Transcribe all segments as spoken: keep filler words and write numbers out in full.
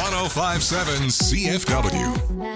one oh five point seven C F W.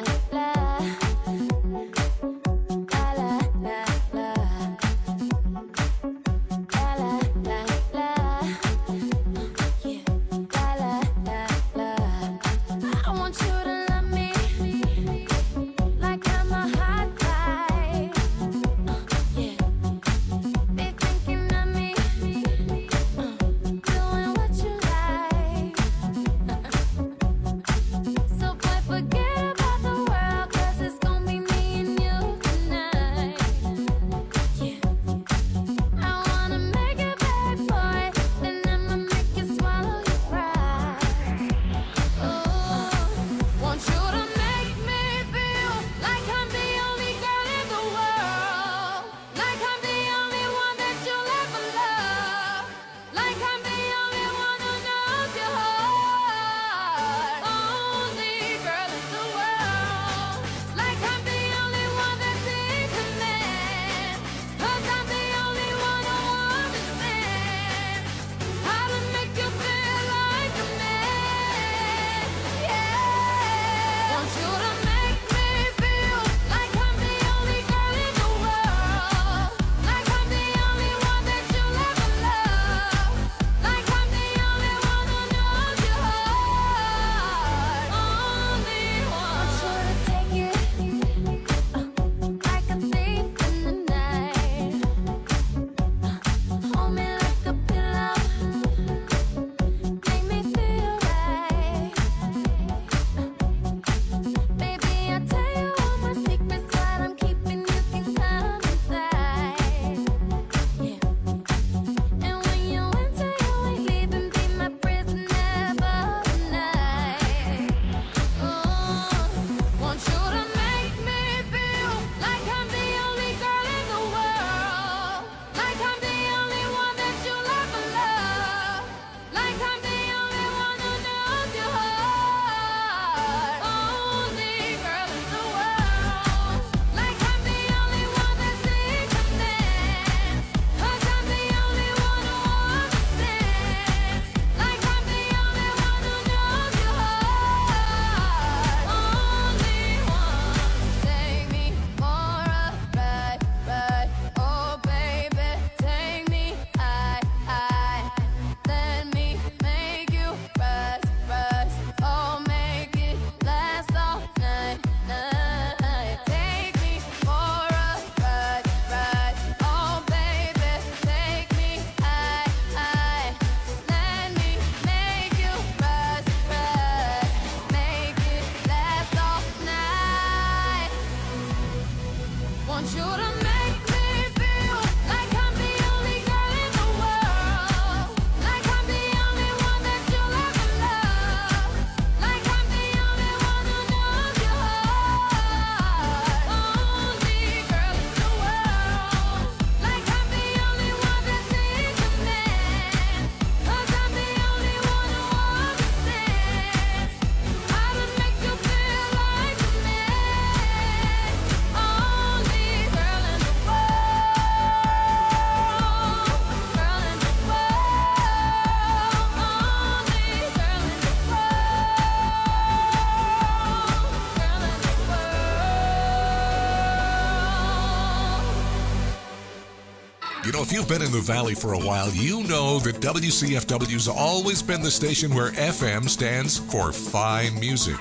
You know, if you've been in the Valley for a while, you know that W C F W's always been the station where F M stands for fine music.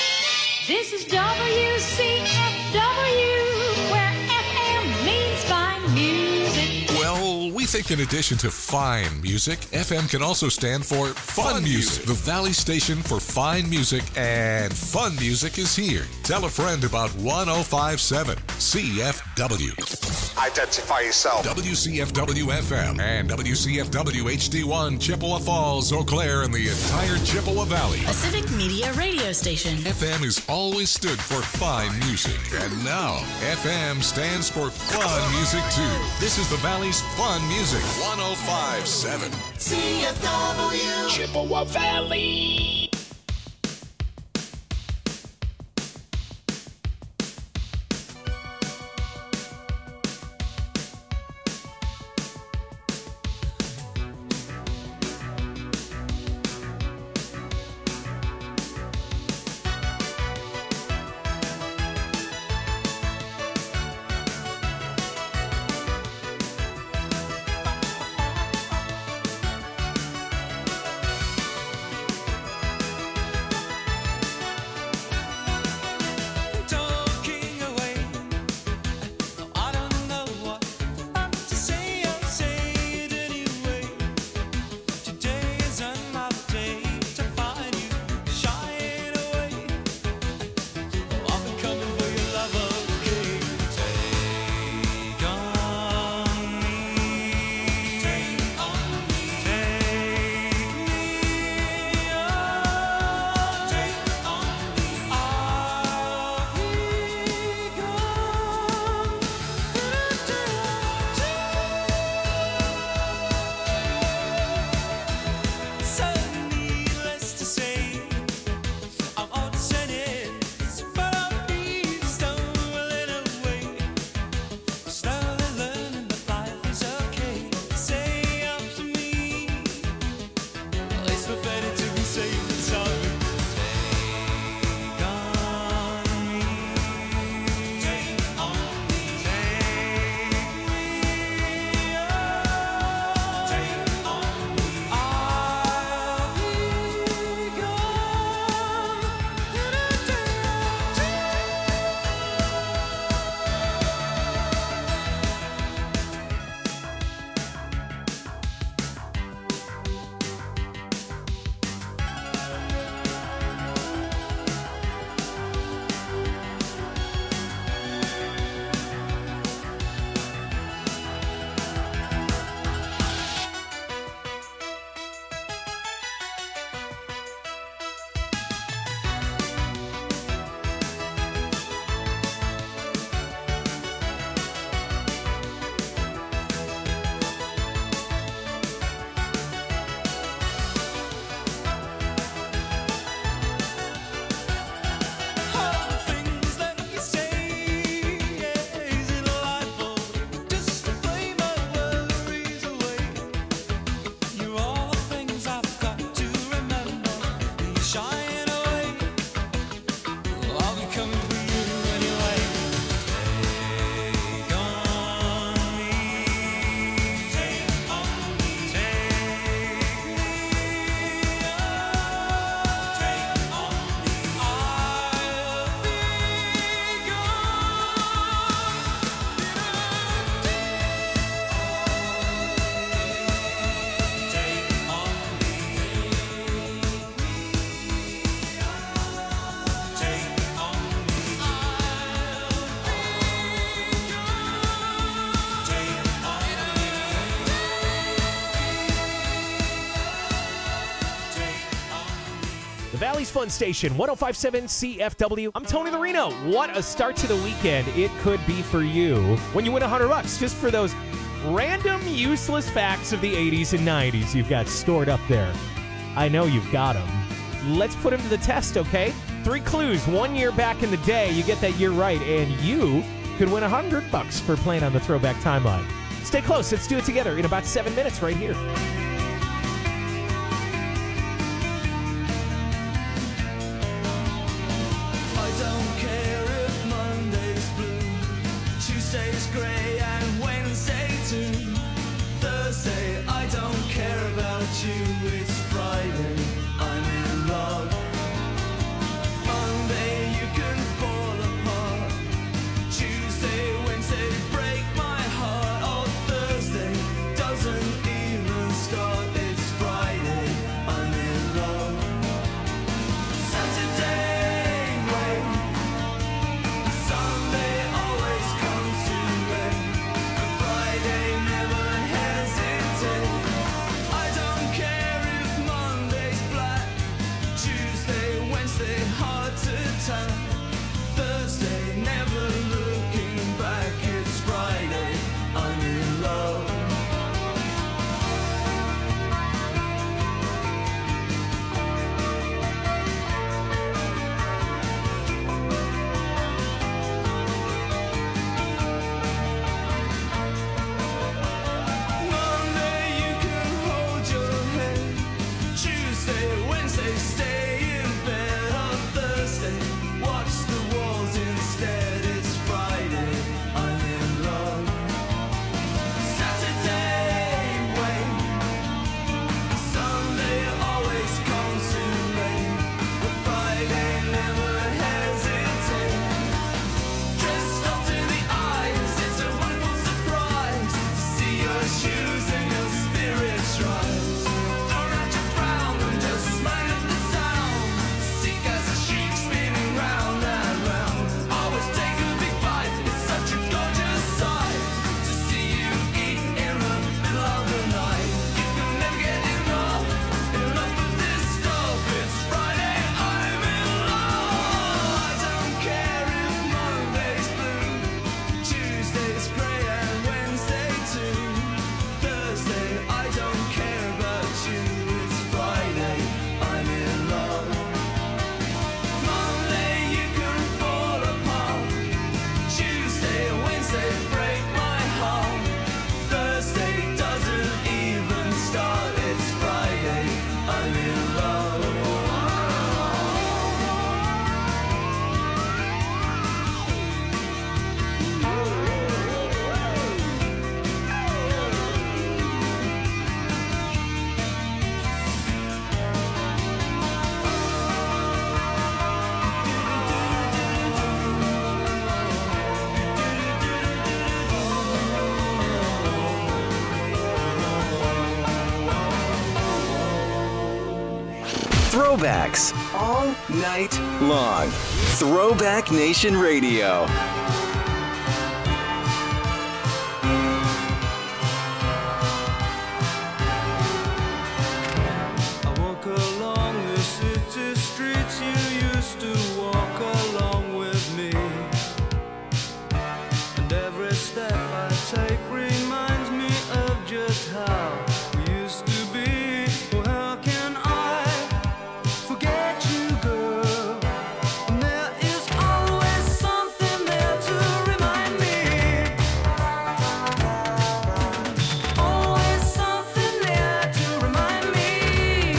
This is W C F W, where F M means fine music. Well, we think in addition to fine music, F M can also stand for fun, fun music. music. The Valley station for fine music and fun music is here. Tell a friend about one oh five point seven C F W. Identify yourself. W C F W F M and W C F W H D one, Chippewa Falls, Eau Claire, and the entire Chippewa Valley. A civic media radio station. F M has always stood for fine music. And now, F M stands for fun music, too. This is the Valley's fun music. one oh five point seven C F W. Chippewa Valley. fun station, one oh five point seven C F W. I'm Tony Larino. What a start to the weekend it could be for you when you win one hundred bucks just for those random useless facts of the eighties and nineties you've got stored up there. I know you've got them. Let's put them to the test, okay? Three clues, one year back in the day. You get that year right, and you could win one hundred bucks for playing on the Throwback Timeline. Stay close. Let's do it together in about seven minutes right here. Throwbacks all night long. Throwback Nation Radio. I walk along the city streets you used to walk along with me, and every step I take reminds me of just how we used to be. Well, how can I forget you, girl? And there is always something there to remind me. Always something there to remind me.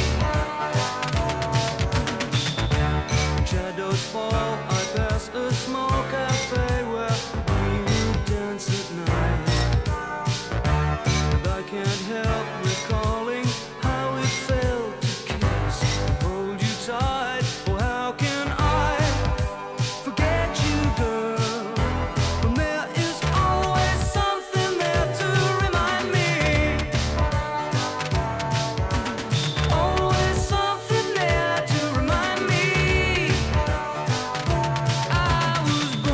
When shadows fall, I pass a small cafe where we would dance at night, and I can't help recalling how it felt to kiss and hold you tight. Oh, how can I forget you, girl, when there is always something there to remind me. Always something there to remind me. I was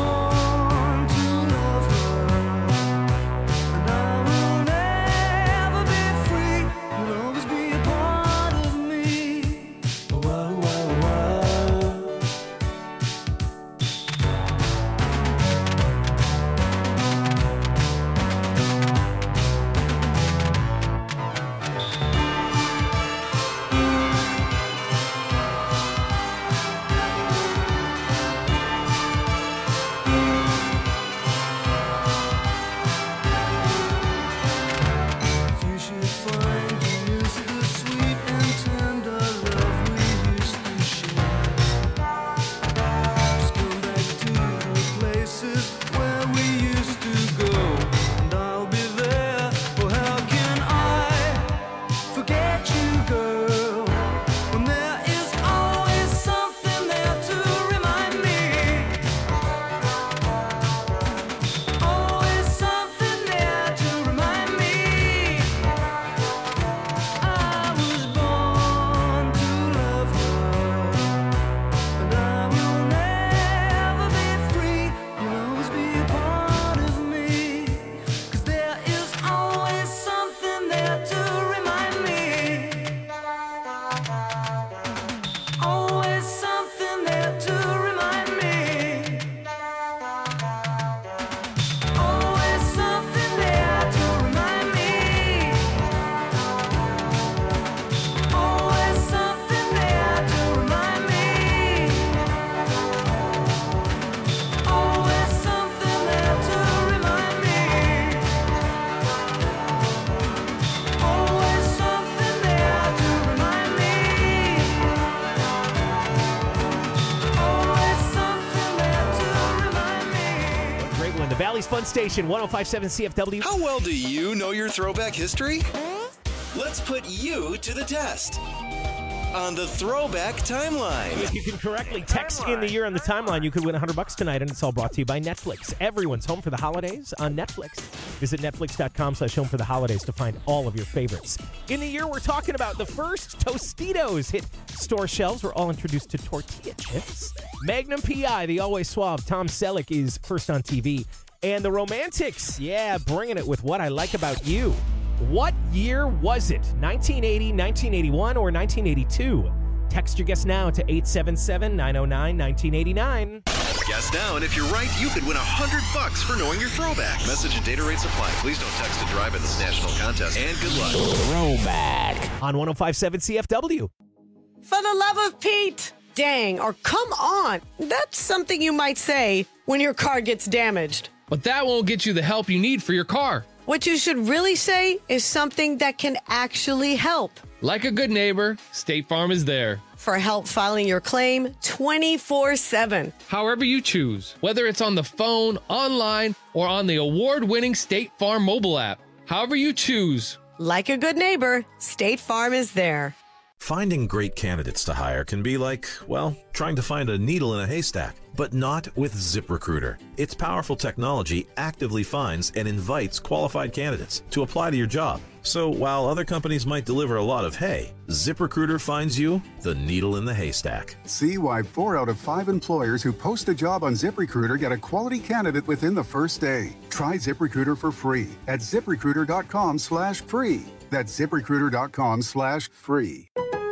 Valley's Fun Station, one oh five point seven C F W. How well do you know your throwback history? Let's put you to the test on the Throwback Timeline. If you can correctly text in the year on the timeline, you could win one hundred bucks tonight, and it's all brought to you by Netflix. Everyone's home for the holidays on Netflix. Visit netflix.com slash home for the holidays to find all of your favorites. In the year we're talking about, the first Tostitos hit store shelves. We're all introduced to tortilla chips. Magnum P I, the always suave Tom Selleck, is first on T V. And the Romantics, yeah, bringing it with What I Like About You. What year was it? nineteen eighty, nineteen eighty-one, or nineteen eighty-two? Text your guess now to eight seven seven, nine oh nine, one nine eight nine. Guess now, and if you're right, you could win one hundred bucks for knowing your throwback. Message and data rates apply. Please don't text to drive in this national contest, and good luck. Throwback on one oh five point seven C F W. For the love of Pete! Dang, or come on. That's something you might say when your car gets damaged. But that won't get you the help you need for your car. What you should really say is something that can actually help. Like a good neighbor, State Farm is there. For help filing your claim twenty-four seven. However you choose, whether it's on the phone, online, or on the award-winning State Farm mobile app. However you choose. Like a good neighbor, State Farm is there. Finding great candidates to hire can be like, well, trying to find a needle in a haystack, but not with ZipRecruiter. Its powerful technology actively finds and invites qualified candidates to apply to your job. So while other companies might deliver a lot of hay, ZipRecruiter finds you the needle in the haystack. See why four out of five employers who post a job on ZipRecruiter get a quality candidate within the first day. Try ZipRecruiter for free at ZipRecruiter.com slash free. That's ZipRecruiter.com slash free.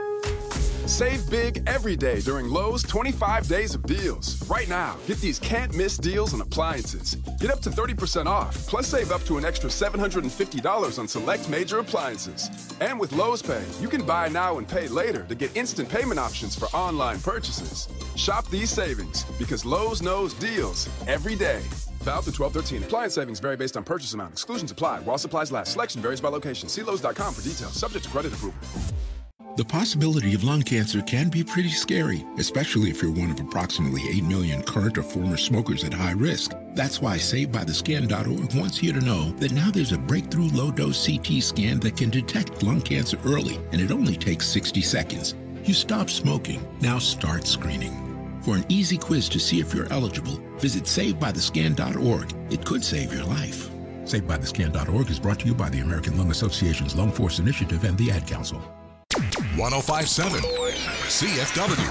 Save big every day during Lowe's twenty-five days of deals. Right now, get these can't-miss deals on appliances. Get up to thirty percent off, plus save up to an extra seven hundred fifty dollars on select major appliances. And with Lowe's Pay, you can buy now and pay later to get instant payment options for online purchases. Shop these savings, because Lowe's knows deals every day. Valid to twelve thirteen. Appliance savings vary based on purchase amount. Exclusions apply while supplies last. Selection varies by location. See Lowe's dot com for details. Subject to credit approval. The possibility of lung cancer can be pretty scary, especially if you're one of approximately eight million current or former smokers at high risk. That's why Saved By The Scan dot org wants you to know that now there's a breakthrough low-dose C T scan that can detect lung cancer early, and it only takes sixty seconds. You stop smoking, now start screening. For an easy quiz to see if you're eligible, visit Saved By The Scan dot org. It could save your life. Saved By The Scan dot org is brought to you by the American Lung Association's Lung Force Initiative and the Ad Council. one oh five point seven C F W.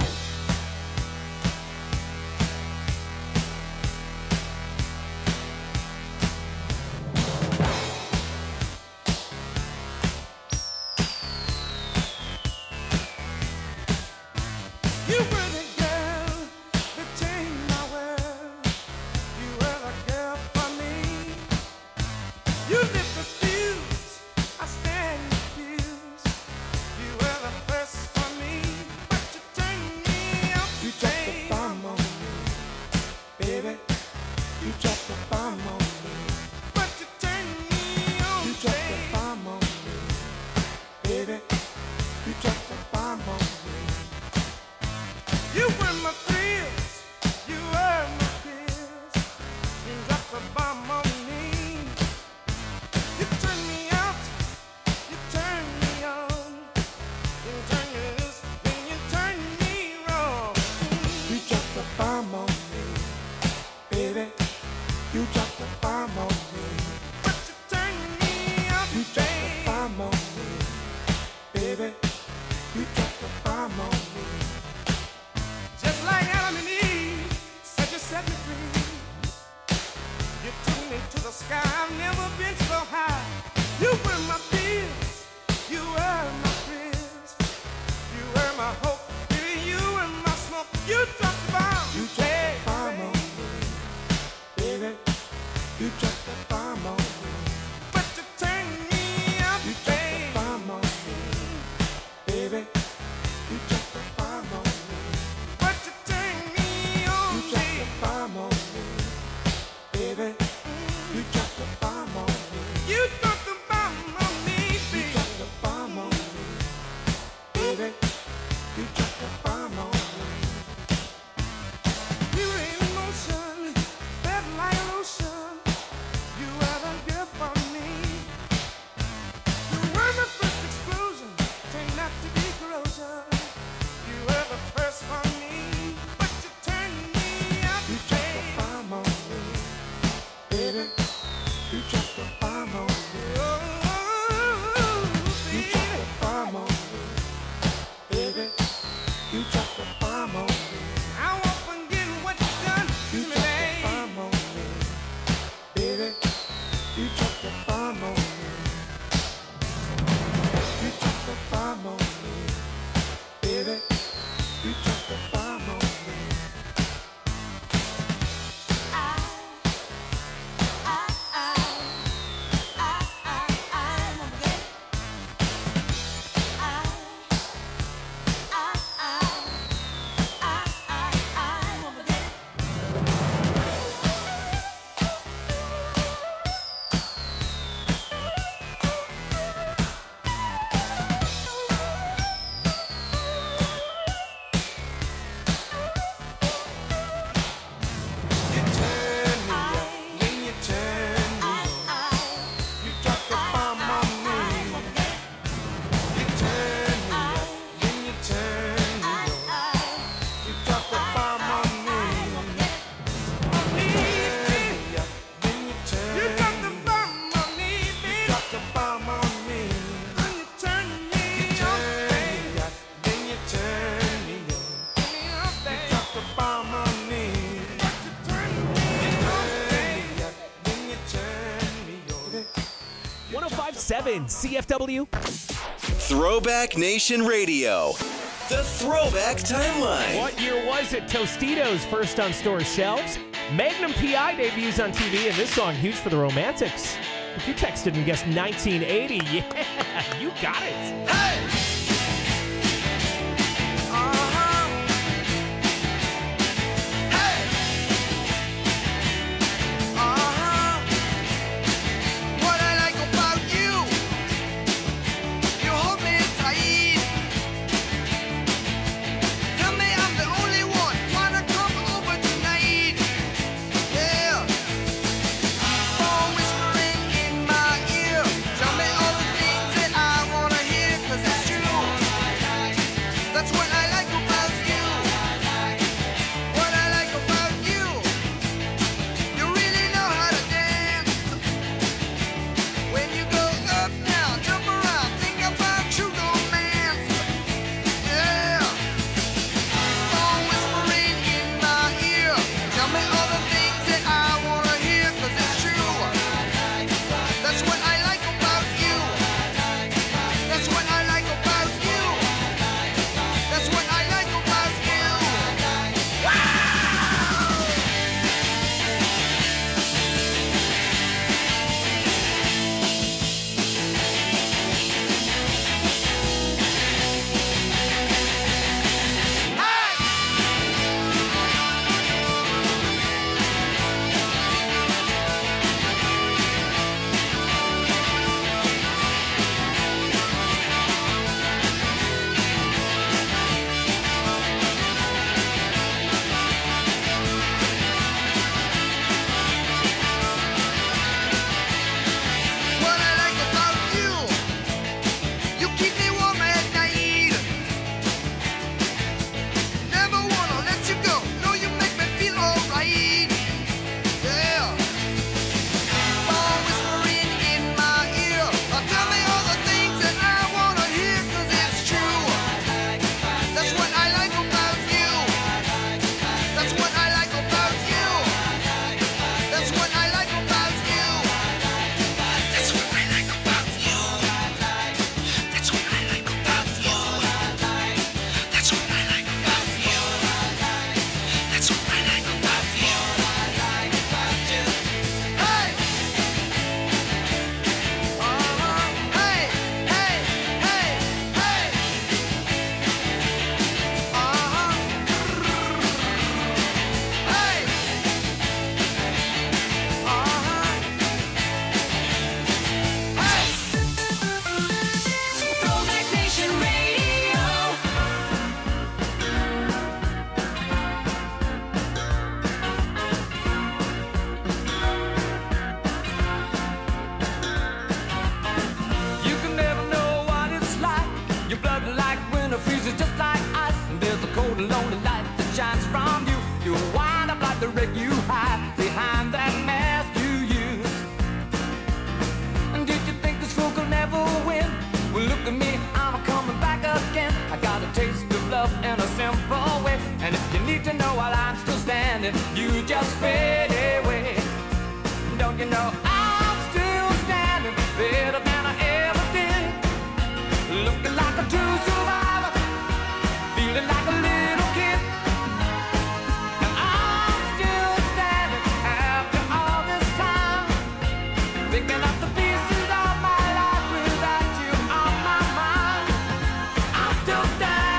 seven C F W. Throwback Nation Radio. The Throwback Timeline. What year was it? Tostitos first on store shelves. Magnum P I debuts on T V, and this song huge for the Romantics. If you texted and guessed nineteen eighty, yeah, you got it. Hey!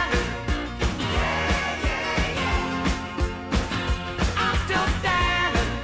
Still standing.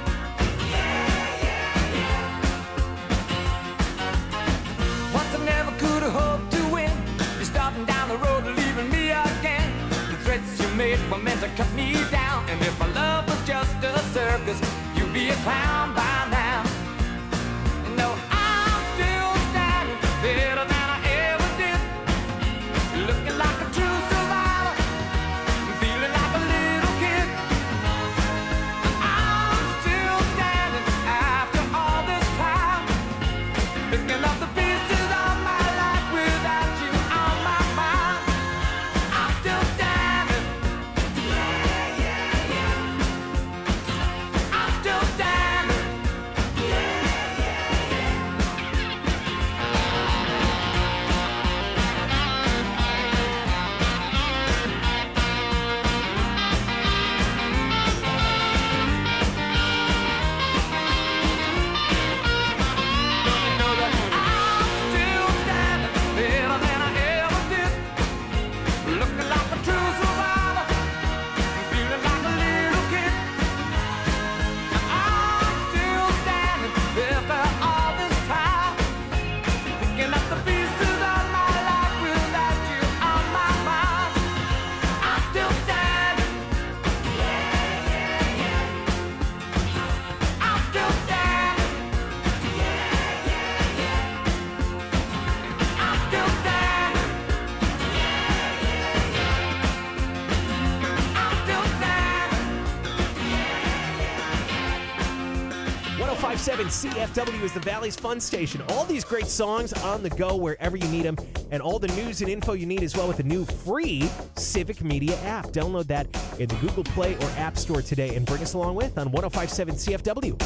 five point seven C F W is the Valley's fun station. All these great songs on the go wherever you need them, and all the news and info you need as well with the new free Civic Media app. Download that in the Google Play or App Store today and bring us along with on one oh five point seven C F W.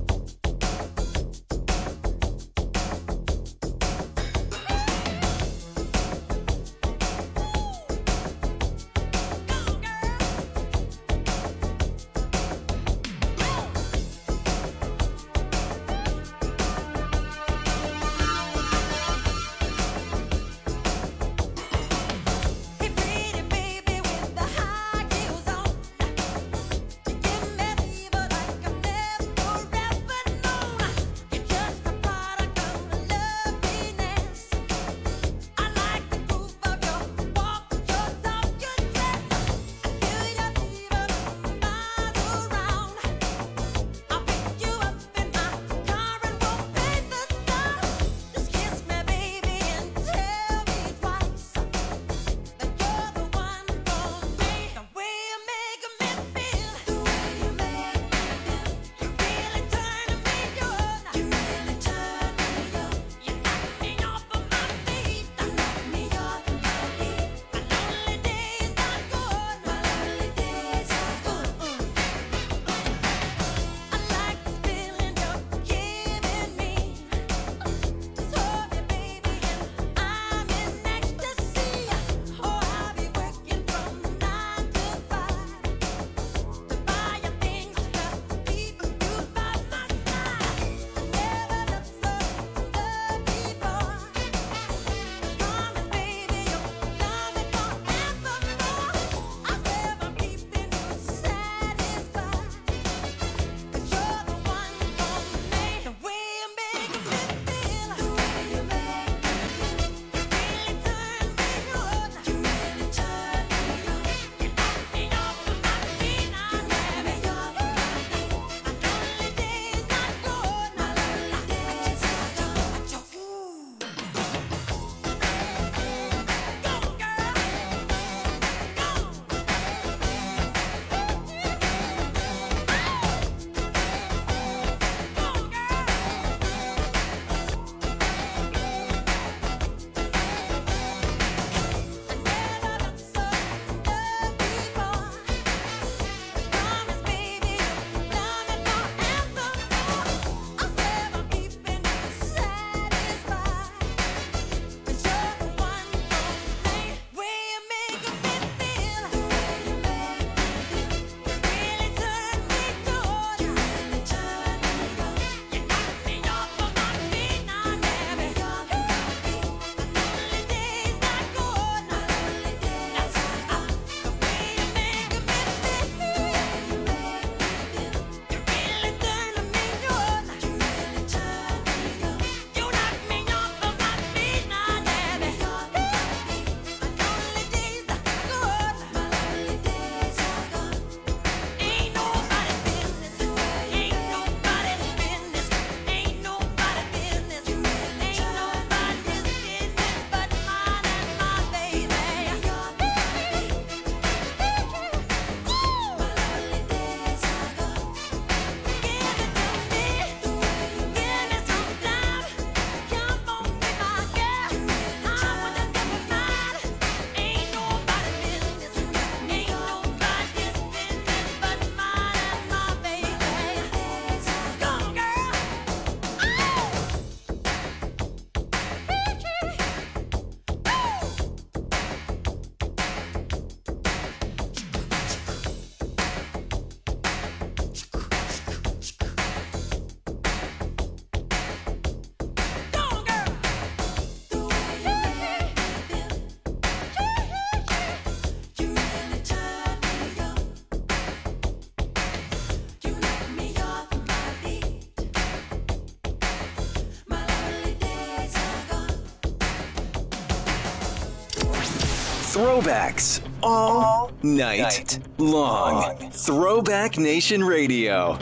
Throwbacks all night long. Throwback Nation Radio.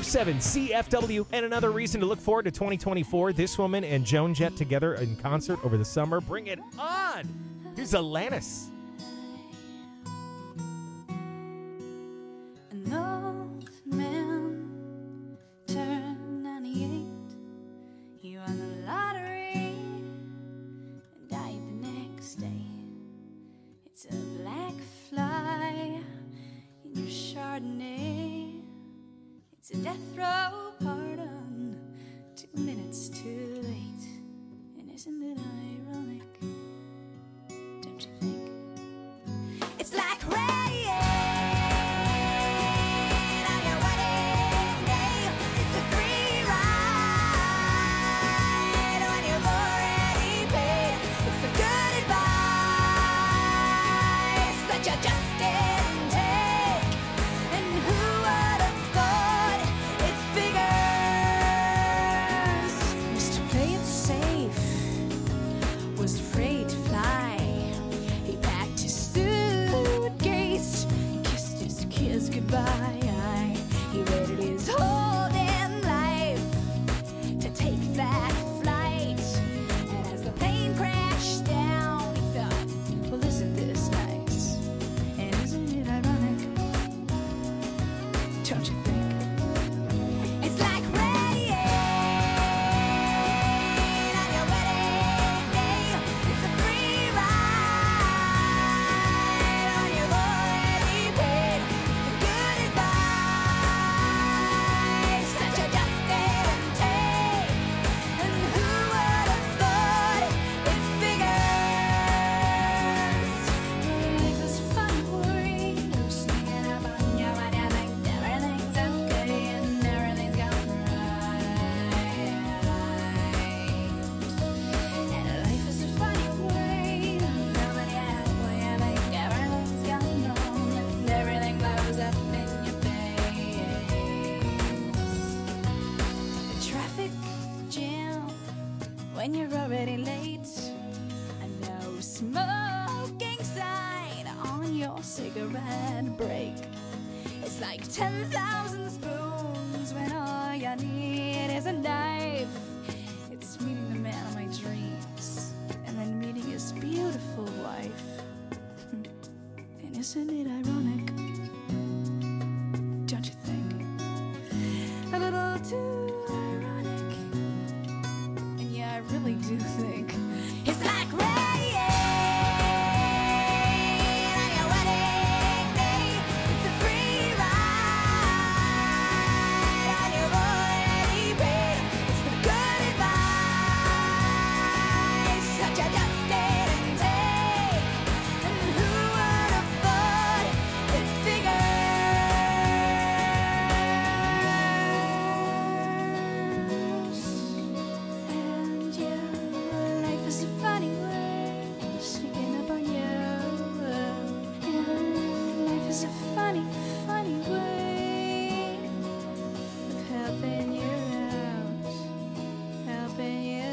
seven C F W. And another reason to look forward to twenty twenty-four, this woman and Joan Jett together in concert over the summer. Bring it on! Here's Alanis. An old man turned ninety-eight. He won the lottery and died the next day. It's a black fly in your Chardonnay. It's a death row pardon, two minutes too late. And isn't it ironic? Don't you think? It's like rain on your wedding day. It's a free ride when you've already paid. It's the good advice that you just didn't take. And who would have thought it figures? Mister Play It Safe was afraid to fly. He packed his suitcase, kissed his kids goodbye. He waited his whole damn life to take that flight. And as the plane crashed down, he thought, well, isn't this nice? And isn't it ironic? Don't you think? It's like rain on your wedding day. It's a free ride when you've already paid. It's the good advice that you just didn't take. And who would have thought it figures? Life is fun, worry. You're sneaking up on you when you think everything's okay and everything's going right. And life is a funny way to feel when you have when you think everything's going wrong and everything blows up in your face. A traffic jam when you're already late. A no smoking sign on your cigarette break. It's like ten thousand spoons when all you need is a knife. It's meeting the man of my dreams and then meeting his beautiful wife. And isn't it ironic? Don't you think? A little too ironic. And yeah, I really do think it's like rain on your wedding day. It's a free ride when you've already paid. It's the good advice that you just didn't take. And who would have thought it figures? And yeah, life is a funny way sneaking up on you. And life is a funny, funny way of helping you out, helping you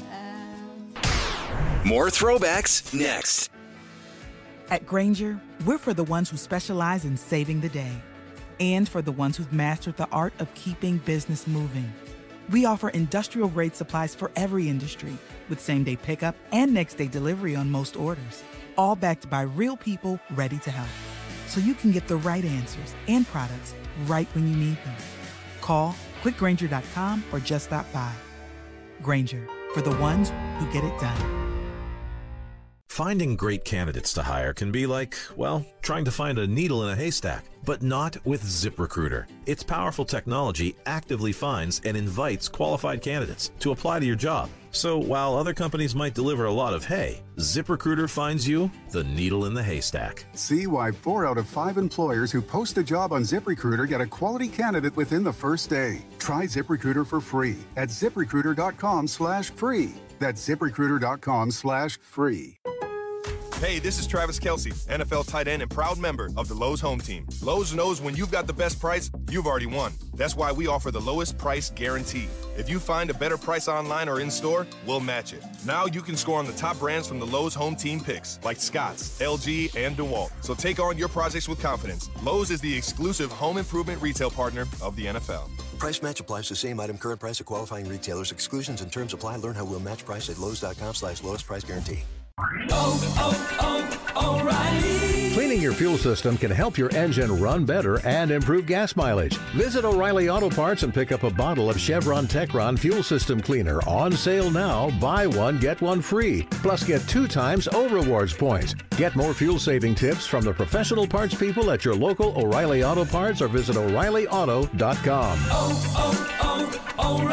out. More throwbacks next. At Granger, we're for the ones who specialize in saving the day and for the ones who've mastered the art of keeping business moving. We offer industrial-grade supplies for every industry with same-day pickup and next-day delivery on most orders, all backed by real people ready to help. So you can get the right answers and products right when you need them. Call quick granger dot com or just stop by. Granger, for the ones who get it done. Finding great candidates to hire can be like, well, trying to find a needle in a haystack, but not with ZipRecruiter. Its powerful technology actively finds and invites qualified candidates to apply to your job. So while other companies might deliver a lot of hay, ZipRecruiter finds you the needle in the haystack. See why four out of five employers who post a job on ZipRecruiter get a quality candidate within the first day. Try ZipRecruiter for free at ZipRecruiter.com slash free. That's ZipRecruiter.com slash free. Hey, this is Travis Kelce, N F L tight end and proud member of the Lowe's home team. Lowe's knows when you've got the best price, you've already won. That's why we offer the lowest price guarantee. If you find a better price online or in store, we'll match it. Now you can score on the top brands from the Lowe's home team picks, like Scotts, L G, and DeWalt. So take on your projects with confidence. Lowe's is the exclusive home improvement retail partner of the N F L. Price match applies to same item, current price of qualifying retailers. Exclusions and terms apply. Learn how we'll match price at Lowe's.com slash lowest price guarantee. Oh, oh, oh, O'Reilly. Cleaning your fuel system can help your engine run better and improve gas mileage. Visit O'Reilly Auto Parts and pick up a bottle of Chevron Techron Fuel System Cleaner on sale now. Buy one, get one free. Plus, get two times O-Rewards points. Get more fuel-saving tips from the professional parts people at your local O'Reilly Auto Parts or visit O'Reilly Auto dot com. Oh,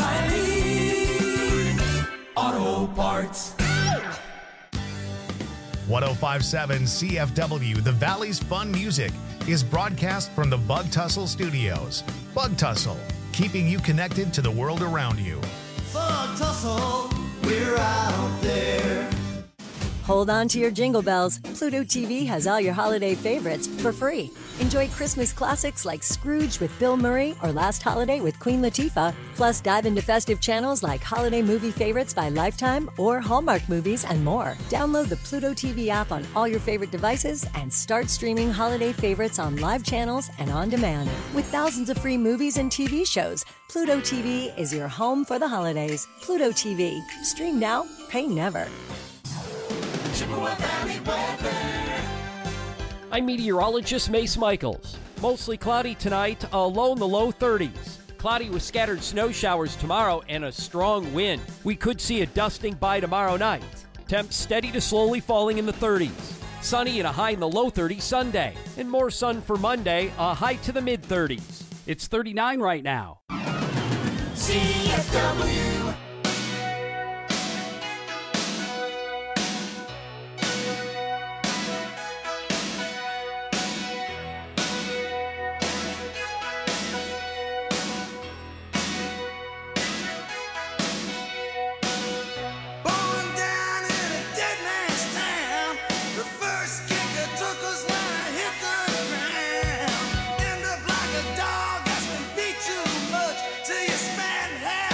oh, oh, O'Reilly Auto Parts. one oh five point seven C F W, the Valley's Fun Music, is broadcast from the Bug Tussle Studios. Bug Tussle, keeping you connected to the world around you. Bug Tussle, we're out there. Hold on to your jingle bells. Pluto T V has all your holiday favorites for free. Enjoy Christmas classics like Scrooge with Bill Murray or Last Holiday with Queen Latifah. Plus, dive into festive channels like Holiday Movie Favorites by Lifetime or Hallmark Movies and more. Download the Pluto T V app on all your favorite devices and start streaming holiday favorites on live channels and on demand. With thousands of free movies and T V shows, Pluto T V is your home for the holidays. Pluto T V. Stream now, pay never. Chippewa Valley weather. I'm meteorologist Mace Michaels. Mostly cloudy tonight, a low in the low thirties. Cloudy with scattered snow showers tomorrow and a strong wind. We could see a dusting by tomorrow night. Temps steady to slowly falling in the thirties. Sunny and a high in the low thirties Sunday. And more sun for Monday, a high to the mid thirties. It's thirty-nine right now. C F W. Till you spend half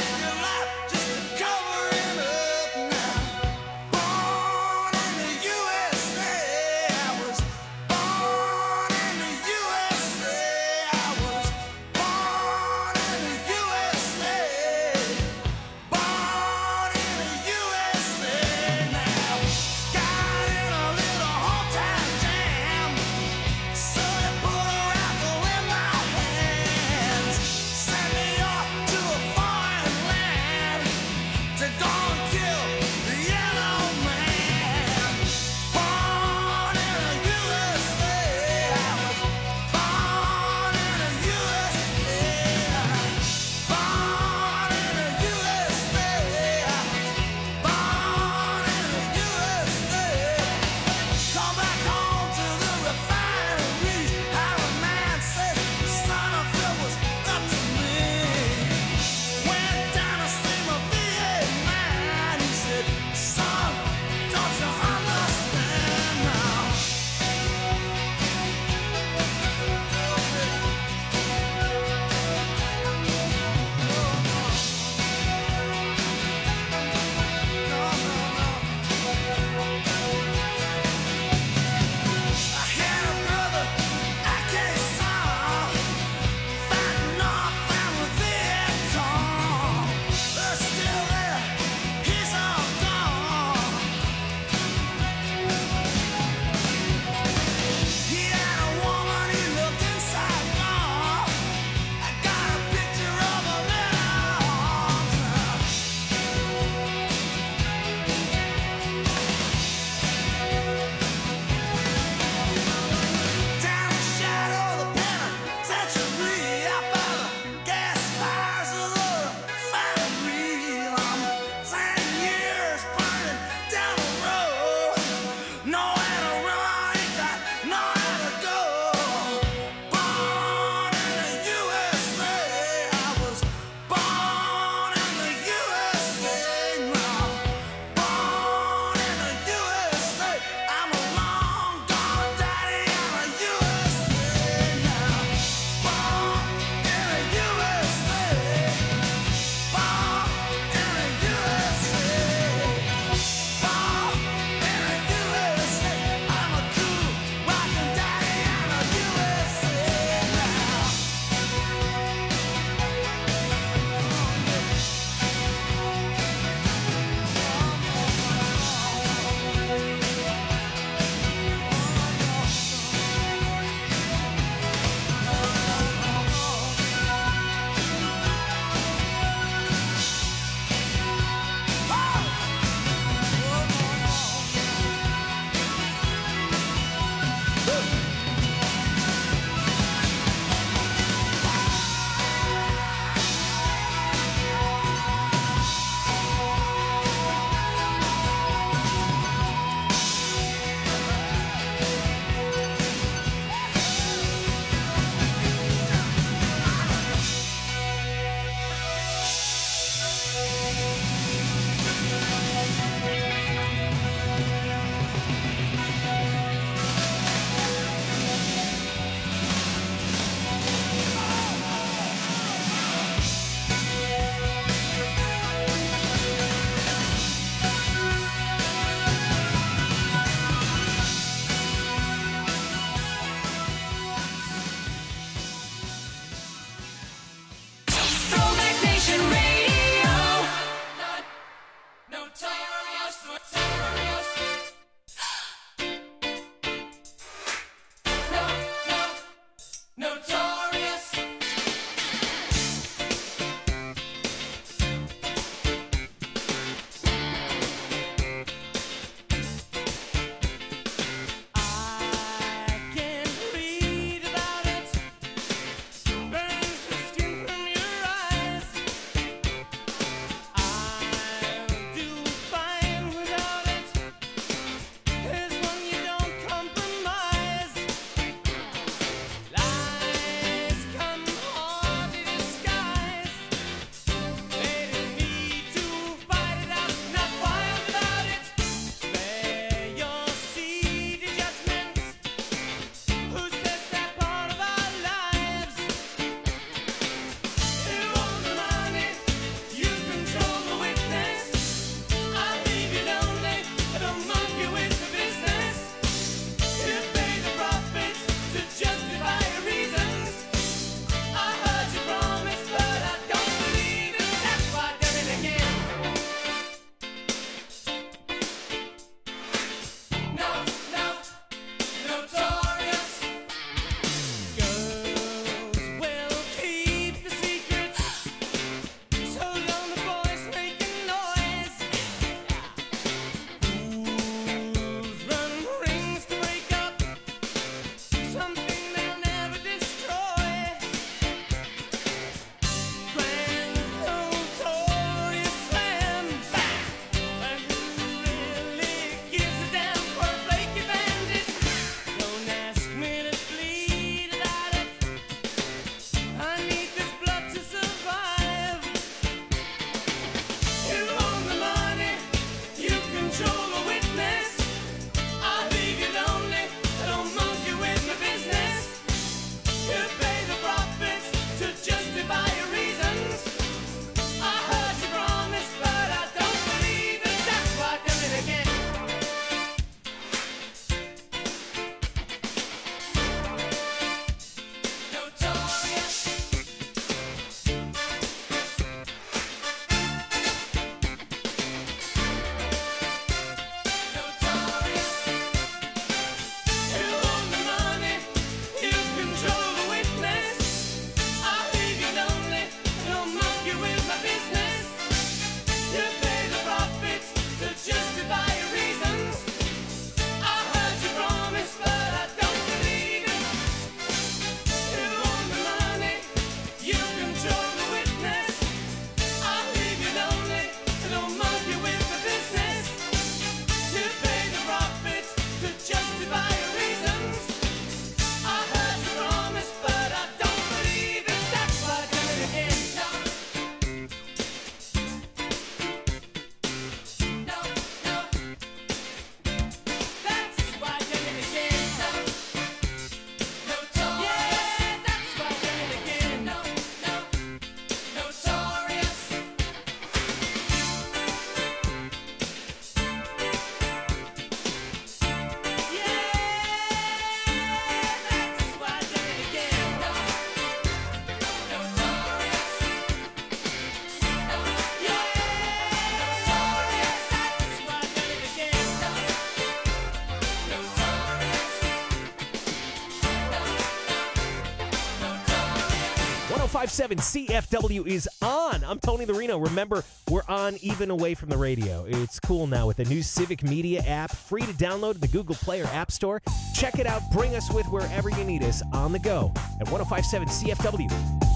five seven C F W is on. I'm Tony the Reno. Remember, we're on even away from the radio. It's cool now with the new Civic Media app, free to download in the Google Play or App Store. Check it out. Bring us with wherever you need us on the go at one oh five seven C F W.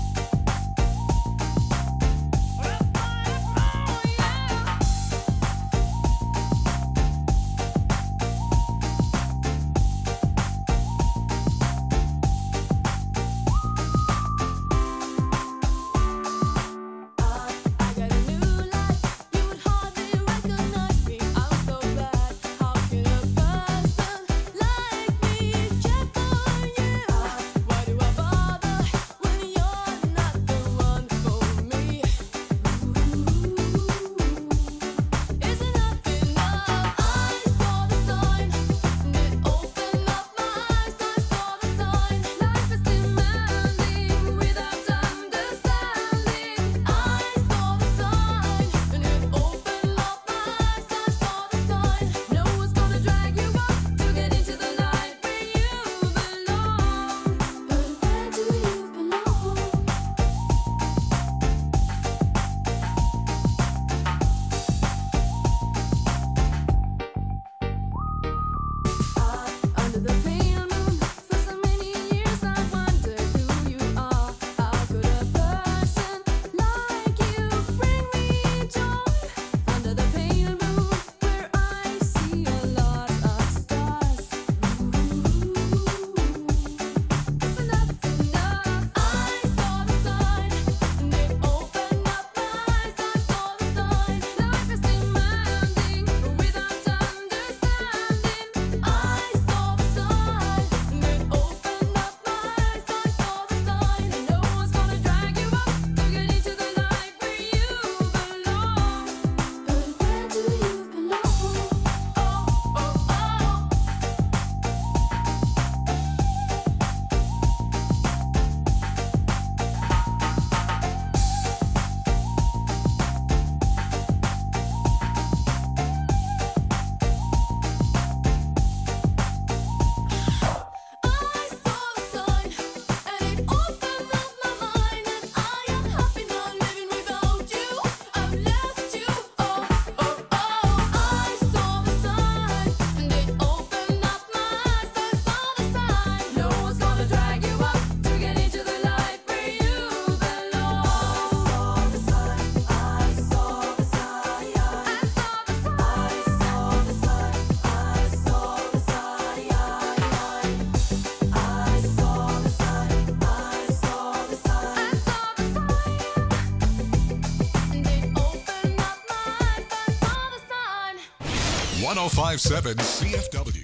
one oh five point seven C F W.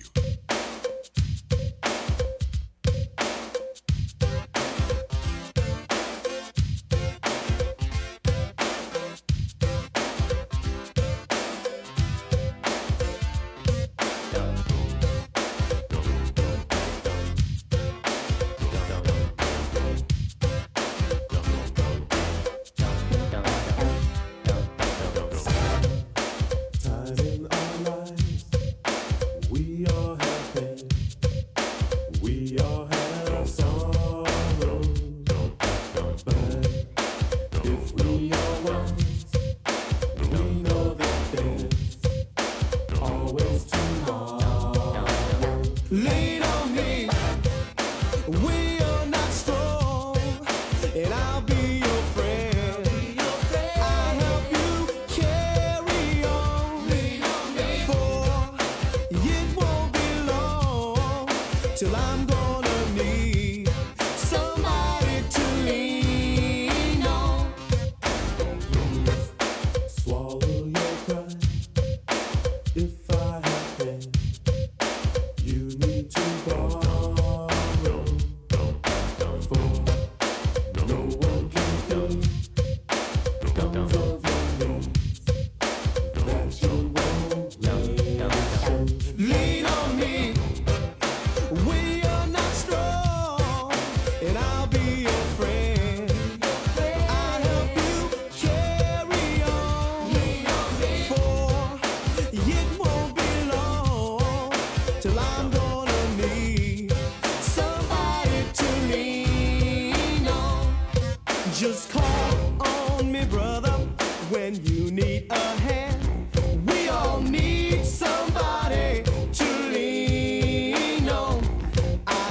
We all have need a hand.